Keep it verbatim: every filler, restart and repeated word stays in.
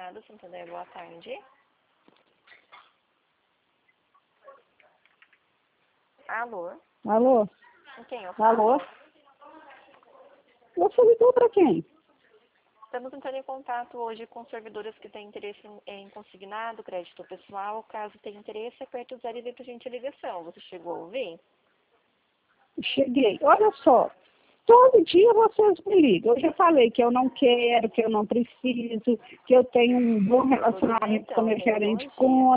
Consignado, Santander, boa tarde. Alô? Alô? Com quem eu falo? Alô? Você ligou para quem? Estamos entrando em contato hoje com servidoras que têm interesse em, em consignado, crédito pessoal. Caso tenha interesse, aperta o zero e vem para a gente a ligação. Você chegou a ouvir? Cheguei. Olha só, todo dia vocês me ligam. Eu já falei que eu não quero, que eu não preciso, que eu tenho um bom relacionamento Então, com meu tenha um bom gerente dia. com